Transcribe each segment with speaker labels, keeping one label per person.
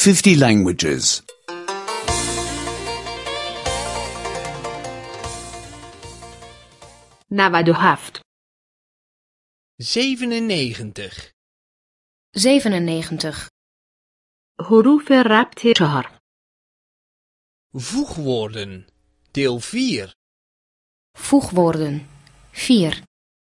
Speaker 1: 50 languages.
Speaker 2: 97
Speaker 3: 97.
Speaker 4: 97.
Speaker 2: حروف ربط 4
Speaker 3: Voegwoorden. Deel 4.
Speaker 4: Voegwoorden. 4.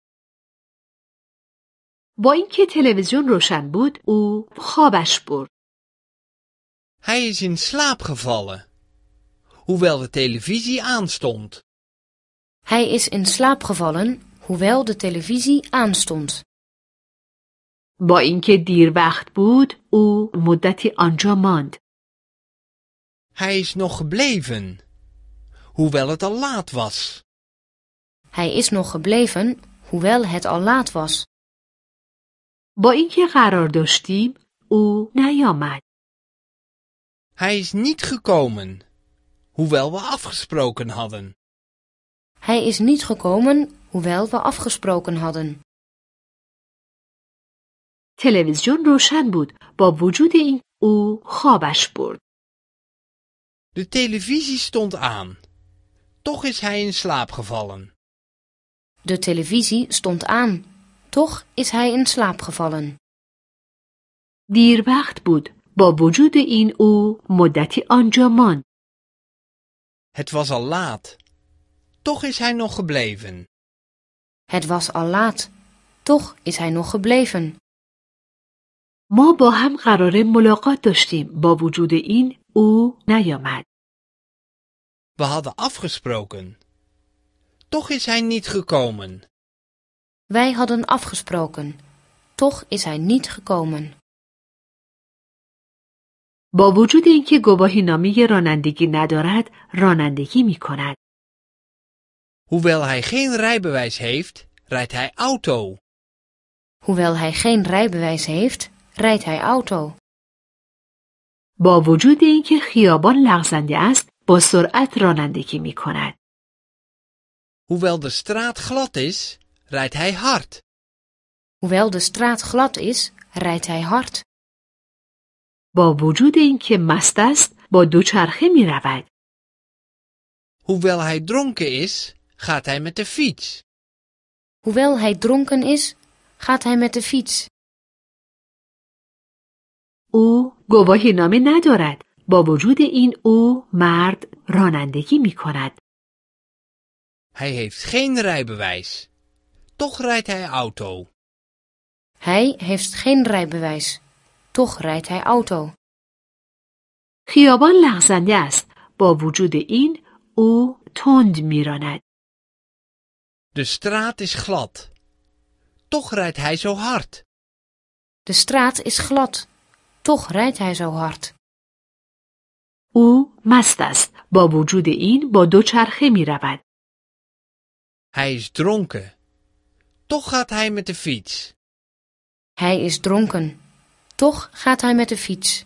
Speaker 2: با اینکه تلویزیون روشن بود او خوابش برد.
Speaker 3: Hij is in slaap gevallen, hoewel de televisie aanstond.
Speaker 4: Hij is in slaap gevallen, hoewel de televisie aanstond.
Speaker 2: با اینکه دیر وقت بود او مدتی آنجا ماند.
Speaker 3: Hij is nog gebleven, hoewel het al laat was.
Speaker 4: Hij is nog gebleven, hoewel het al laat was.
Speaker 2: با اینکه قرار داشتیم او نیامد.
Speaker 3: Hij is niet gekomen, hoewel we afgesproken hadden.
Speaker 4: Hij is niet gekomen, hoewel we afgesproken hadden.
Speaker 2: تلویزیون روشن بود با وجود این او خوابش برد.
Speaker 3: De televisie stond aan. Toch is hij in slaap gevallen.
Speaker 4: De televisie stond aan. Toch is hij in slaap gevallen.
Speaker 2: دیر وقت بود با وجود این او مدتی آنجا ماند.
Speaker 3: Het was al laat. Toch is hij nog gebleven.
Speaker 4: Het was al laat. Toch is hij nog gebleven.
Speaker 2: ما با هم قراره ملاقات داشتیم با وجود این او نیامد.
Speaker 3: We hadden afgesproken. Toch is hij niet gekomen.
Speaker 4: Wij hadden afgesproken. Toch is hij niet gekomen.
Speaker 2: با وجود اینکه گواهینامه رانندگی ندارد رانندگی می کند.
Speaker 3: Hoewel hij geen rijbewijs heeft, rijdt hij auto.
Speaker 4: Hoewel hij geen rijbewijs heeft, rijdt hij auto.
Speaker 2: با وجود اینکه خیابان لغزنده است با سرعت رانندگی می کند.
Speaker 3: Hoewel de straat glad is, rijdt hij hard.
Speaker 4: Hoewel de straat glad is, rijdt hij hard.
Speaker 2: با وجود اینکه مست است با دوچرخه می رود.
Speaker 3: Hoewel hij dronken is, gaat hij met de fiets.
Speaker 4: Hoewel hij dronken is, gaat hij met de fiets.
Speaker 2: او گواهینامه ندارد. با وجود این او مرد رانندگی می کند.
Speaker 3: Hij heeft geen rijbewijs. Toch rijdt hij auto.
Speaker 4: Hij heeft geen rijbewijs. Toch rijdt hij auto.
Speaker 2: خیابان لغزنده است. با وجود این او تند می راند.
Speaker 3: De straat is glad. Toch rijdt hij zo hard.
Speaker 4: De straat is glad. Toch rijdt hij zo hard.
Speaker 2: او مست است. با وجود این با دوچرخه می رود.
Speaker 3: Hij is dronken. Toch gaat hij met de fiets.
Speaker 4: Hij is dronken. Toch gaat hij met de fiets.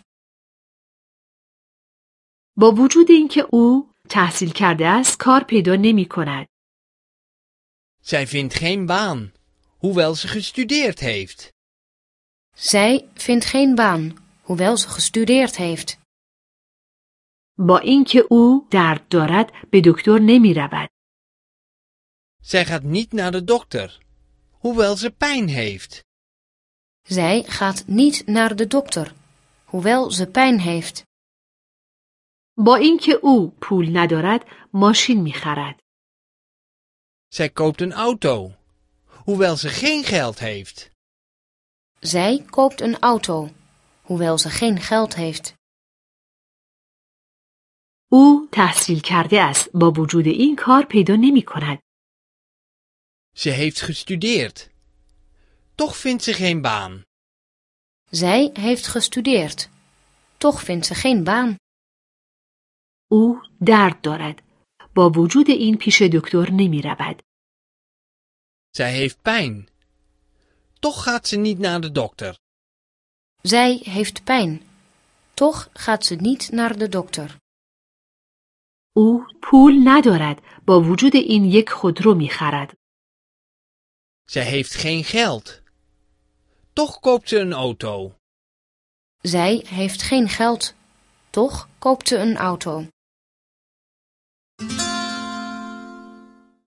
Speaker 2: با وجود اینکه او تحصیل کرده است کار پیدا نمی کند.
Speaker 3: Zij vindt geen baan, hoewel ze gestudeerd heeft.
Speaker 4: Zij vindt geen baan, hoewel ze gestudeerd heeft.
Speaker 2: با اینکه او درد دارد به دکتر نمی رود.
Speaker 3: Zij gaat niet naar de dokter, hoewel ze pijn heeft.
Speaker 4: Zij gaat niet naar de dokter, hoewel ze pijn heeft.
Speaker 2: با اینکه او پول ندارد ماشین می خرد.
Speaker 3: Zij koopt een auto, hoewel ze geen geld heeft.
Speaker 4: Zij koopt een auto, hoewel ze geen geld heeft.
Speaker 2: او تحصیل کرده است. با وجود این کار پیدا نمی کند.
Speaker 3: Ze heeft gestudeerd. Toch vindt ze geen baan.
Speaker 4: Zij heeft gestudeerd. Toch vindt ze geen baan.
Speaker 2: او درد دارد. با وجود این پیش دکتر نمی رود.
Speaker 3: Zij heeft pijn. Toch gaat ze niet naar de dokter.
Speaker 4: Zij heeft pijn. Toch gaat ze niet naar de dokter.
Speaker 2: او پول ندارد. با وجود این یک خودرو می خرد.
Speaker 3: Zij heeft geen geld. Toch koopt ze een auto.
Speaker 4: Zij heeft geen geld. Toch koopt ze een auto.